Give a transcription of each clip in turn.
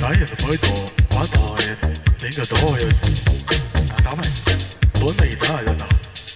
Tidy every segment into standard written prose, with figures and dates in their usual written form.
睇人喺度玩台，整個袋有打埋，本嚟打下人啊！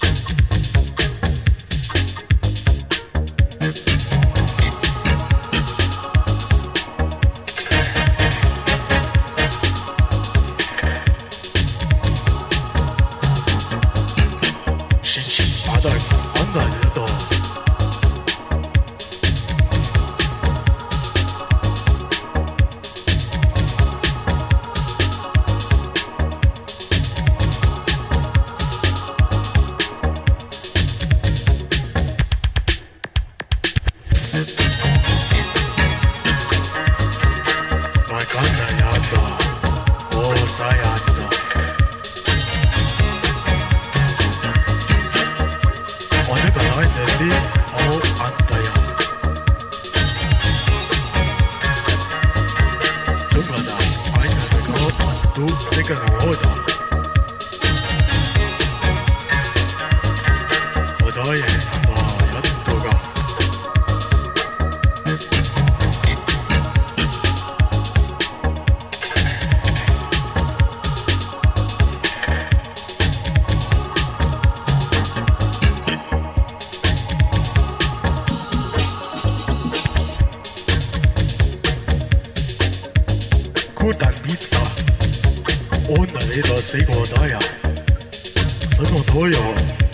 神奇八代玩台人多。Kutan pizza, onnelida segodaja, sõnu toiu.